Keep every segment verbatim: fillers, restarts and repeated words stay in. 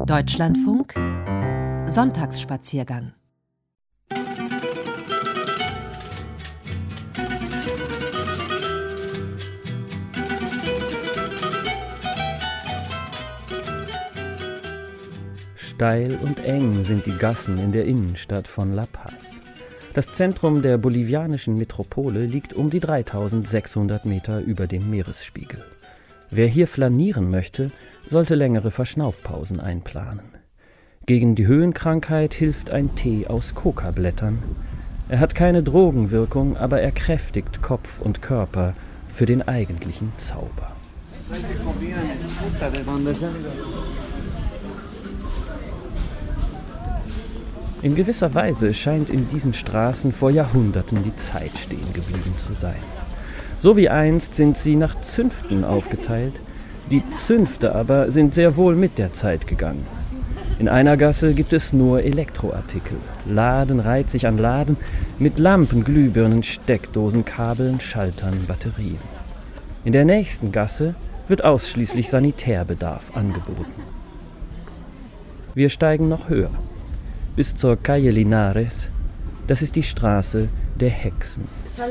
Deutschlandfunk Sonntagsspaziergang. Steil und eng sind die Gassen in der Innenstadt von La Paz. Das Zentrum der bolivianischen Metropole liegt um die dreitausendsechshundert Meter über dem Meeresspiegel. Wer hier flanieren möchte, sollte längere Verschnaufpausen einplanen. Gegen die Höhenkrankheit hilft ein Tee aus Kokablättern. Er hat keine Drogenwirkung, aber er kräftigt Kopf und Körper für den eigentlichen Zauber. In gewisser Weise scheint in diesen Straßen vor Jahrhunderten die Zeit stehen geblieben zu sein. So wie einst sind sie nach Zünften aufgeteilt, die Zünfte aber sind sehr wohl mit der Zeit gegangen. In einer Gasse gibt es nur Elektroartikel. Laden reiht sich an Laden mit Lampen, Glühbirnen, Steckdosen, Kabeln, Schaltern, Batterien. In der nächsten Gasse wird ausschließlich Sanitärbedarf angeboten. Wir steigen noch höher, bis zur Calle Linares. Das ist die Straße der Hexen.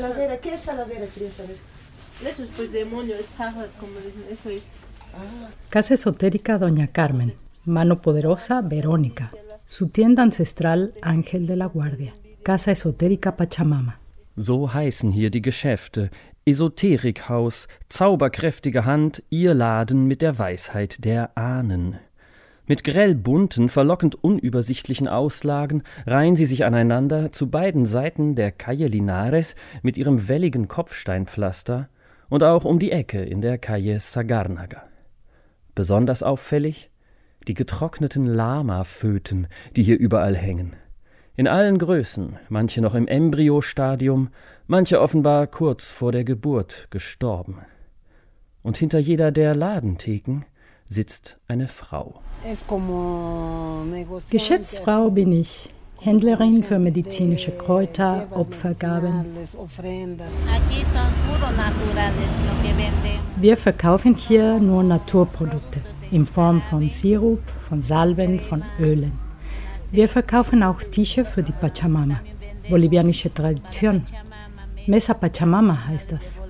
Casa esotérica Doña Carmen, mano poderosa Verónica, su tienda ancestral Ángel de la Guardia, Casa esotérica Pachamama. So heißen hier die Geschäfte. Esoterikhaus, zauberkräftige Hand, ihr Laden mit der Weisheit der Ahnen. Mit grell bunten, verlockend unübersichtlichen Auslagen reihen sie sich aneinander zu beiden Seiten der Calle Linares mit ihrem welligen Kopfsteinpflaster und auch um die Ecke in der Calle Sagarnaga. Besonders auffällig die getrockneten Lama-Föten, die hier überall hängen. In allen Größen, manche noch im Embryostadium, manche offenbar kurz vor der Geburt gestorben. Und hinter jeder der Ladentheken sitzt eine Frau. Geschäftsfrau bin ich, Händlerin für medizinische Kräuter, Opfergaben. Wir verkaufen hier nur Naturprodukte in Form von Sirup, von Salben, von Ölen. Wir verkaufen auch Tische für die Pachamama, bolivianische Tradition. Mesa Pachamama heißt das.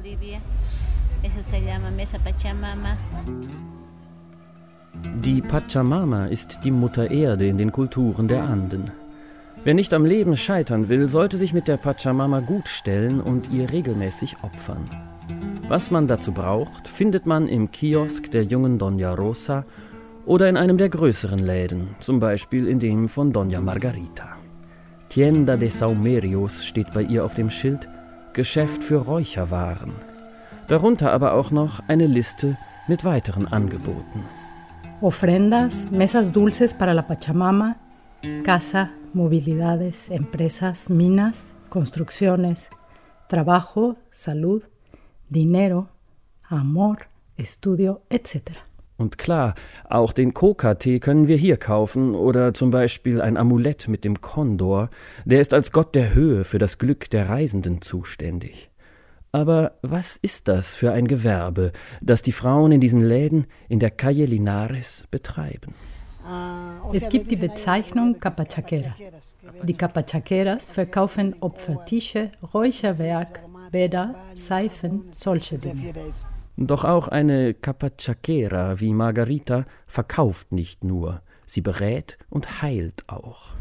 Die Pachamama ist die Mutter Erde in den Kulturen der Anden. Wer nicht am Leben scheitern will, sollte sich mit der Pachamama gut stellen und ihr regelmäßig opfern. Was man dazu braucht, findet man im Kiosk der jungen Doña Rosa oder in einem der größeren Läden, zum Beispiel in dem von Doña Margarita. Tienda de Saumerios steht bei ihr auf dem Schild, Geschäft für Räucherwaren. Darunter aber auch noch eine Liste mit weiteren Angeboten. Ofrendas, mesas dulces para la Pachamama, casa, movilidades, empresas, minas, construcciones, trabajo, salud, dinero, amor, estudio, et cetera. Und klar, auch den Coca-Tee können wir hier kaufen oder zum Beispiel ein Amulett mit dem Kondor, der ist als Gott der Höhe für das Glück der Reisenden zuständig. Aber was ist das für ein Gewerbe, das die Frauen in diesen Läden in der Calle Linares betreiben? Es gibt die Bezeichnung Capachaquera. Die Capachaqueras verkaufen Opfertische, Räucherwerk, Bäder, Seifen, solche Dinge. Doch auch eine Capachaquera wie Margarita verkauft nicht nur, sie berät und heilt auch.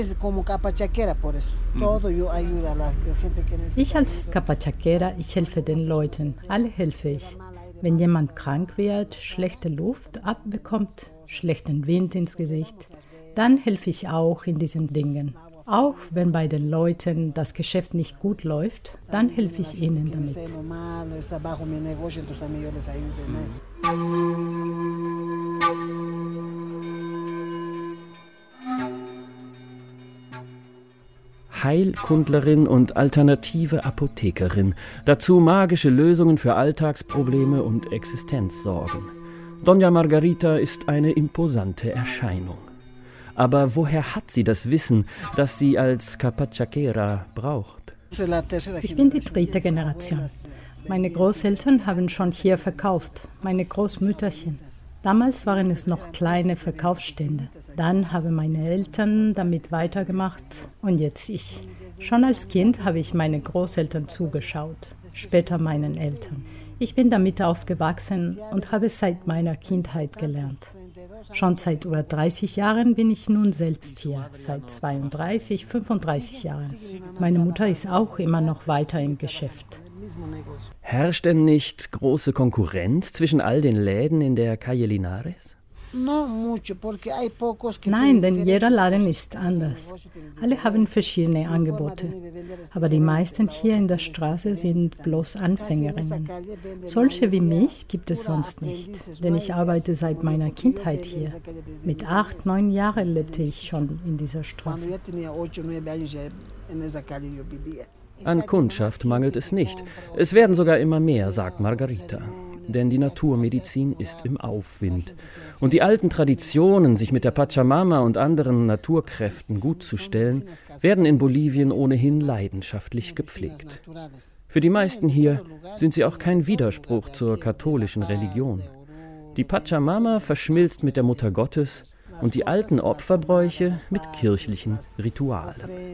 Ich als Capachaquera, ich helfe den Leuten, alle helfe ich. Wenn jemand krank wird, schlechte Luft abbekommt, schlechten Wind ins Gesicht, dann helfe ich auch in diesen Dingen. Auch wenn bei den Leuten das Geschäft nicht gut läuft, dann helfe ich ihnen damit. Heilkundlerin und alternative Apothekerin, dazu magische Lösungen für Alltagsprobleme und Existenzsorgen. Doña Margarita ist eine imposante Erscheinung. Aber woher hat sie das Wissen, das sie als Capachaquera braucht? Ich bin die dritte Generation. Meine Großeltern haben schon hier verkauft, meine Großmütterchen. Damals waren es noch kleine Verkaufsstände. Dann haben meine Eltern damit weitergemacht und jetzt ich. Schon als Kind habe ich meinen Großeltern zugeschaut, später meinen Eltern. Ich bin damit aufgewachsen und habe es seit meiner Kindheit gelernt. Schon seit über dreißig Jahren bin ich nun selbst hier, seit zweiunddreißig, fünfunddreißig Jahren. Meine Mutter ist auch immer noch weiter im Geschäft. Herrscht denn nicht große Konkurrenz zwischen all den Läden in der Calle Linares? Nein, denn jeder Laden ist anders. Alle haben verschiedene Angebote. Aber die meisten hier in der Straße sind bloß Anfängerinnen. Solche wie mich gibt es sonst nicht, denn ich arbeite seit meiner Kindheit hier. Mit acht, neun Jahren lebte ich schon in dieser Straße. An Kundschaft mangelt es nicht. Es werden sogar immer mehr, sagt Margarita. Denn die Naturmedizin ist im Aufwind. Und die alten Traditionen, sich mit der Pachamama und anderen Naturkräften gutzustellen, werden in Bolivien ohnehin leidenschaftlich gepflegt. Für die meisten hier sind sie auch kein Widerspruch zur katholischen Religion. Die Pachamama verschmilzt mit der Mutter Gottes und die alten Opferbräuche mit kirchlichen Ritualen.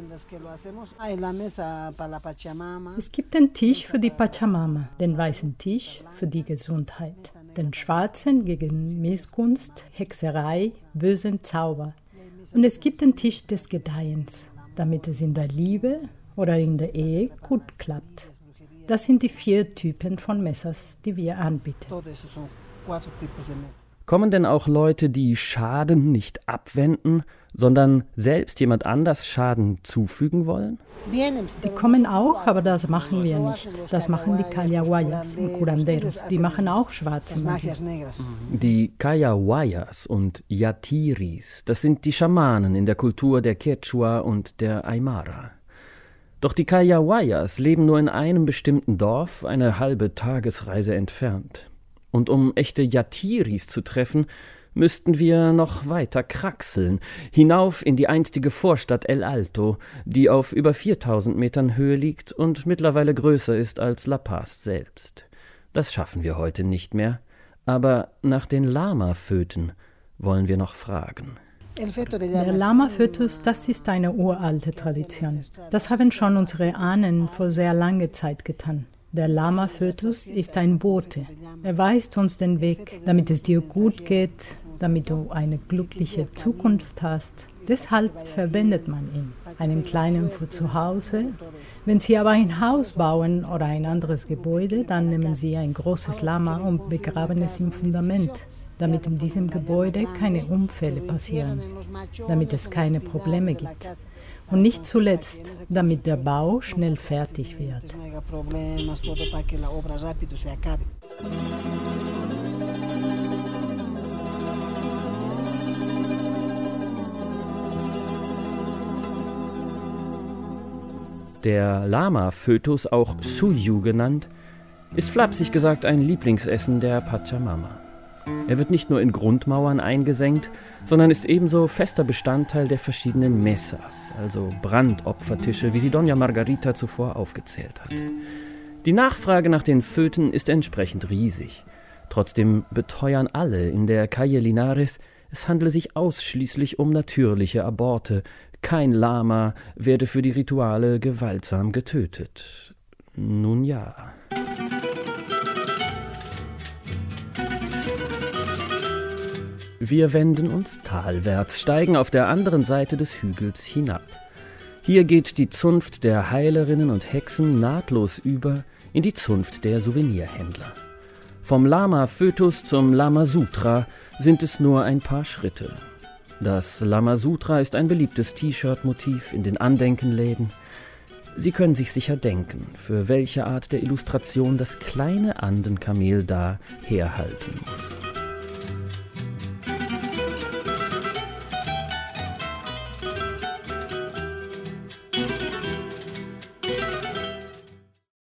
Es gibt den Tisch für die Pachamama, den weißen Tisch für die Gesundheit, den schwarzen gegen Missgunst, Hexerei, bösen Zauber. Und es gibt den Tisch des Gedeihens, damit es in der Liebe oder in der Ehe gut klappt. Das sind die vier Typen von Messers, die wir anbieten. Kommen denn auch Leute, die Schaden nicht abwenden, sondern selbst jemand anders Schaden zufügen wollen? Die kommen auch, aber das machen wir nicht. Das machen die Cayahuayas und Curanderos. Die machen auch schwarze Magie. Die Cayahuayas und Yatiris, das sind die Schamanen in der Kultur der Quechua und der Aymara. Doch die Cayahuayas leben nur in einem bestimmten Dorf, eine halbe Tagesreise entfernt. Und um echte Yatiris zu treffen, müssten wir noch weiter kraxeln, hinauf in die einstige Vorstadt El Alto, die auf über viertausend Metern Höhe liegt und mittlerweile größer ist als La Paz selbst. Das schaffen wir heute nicht mehr, aber nach den Lama-Föten wollen wir noch fragen. Der Lama-Fötus, das ist eine uralte Tradition. Das haben schon unsere Ahnen vor sehr langer Zeit getan. Der Lama-Fötus ist ein Bote. Er weist uns den Weg, damit es dir gut geht, damit du eine glückliche Zukunft hast. Deshalb verwendet man ihn, einen kleinen für zu Hause. Wenn Sie aber ein Haus bauen oder ein anderes Gebäude, dann nehmen Sie ein großes Lama und begraben es im Fundament, damit in diesem Gebäude keine Unfälle passieren, damit es keine Probleme gibt. Und nicht zuletzt, damit der Bau schnell fertig wird. Der Lama-Fötus, auch Suyu genannt, ist flapsig gesagt ein Lieblingsessen der Pachamama. Er wird nicht nur in Grundmauern eingesenkt, sondern ist ebenso fester Bestandteil der verschiedenen Mesas, also Brandopfertische, wie sie Doña Margarita zuvor aufgezählt hat. Die Nachfrage nach den Föten ist entsprechend riesig. Trotzdem beteuern alle in der Calle Linares, es handle sich ausschließlich um natürliche Aborte. Kein Lama werde für die Rituale gewaltsam getötet. Nun ja. Wir wenden uns talwärts, steigen auf der anderen Seite des Hügels hinab. Hier geht die Zunft der Heilerinnen und Hexen nahtlos über in die Zunft der Souvenirhändler. Vom Lama-Fötus zum Lama-Sutra sind es nur ein paar Schritte. Das Lama-Sutra ist ein beliebtes T-Shirt-Motiv in den Andenkenläden. Sie können sich sicher denken, für welche Art der Illustration das kleine Andenkamel da herhalten muss.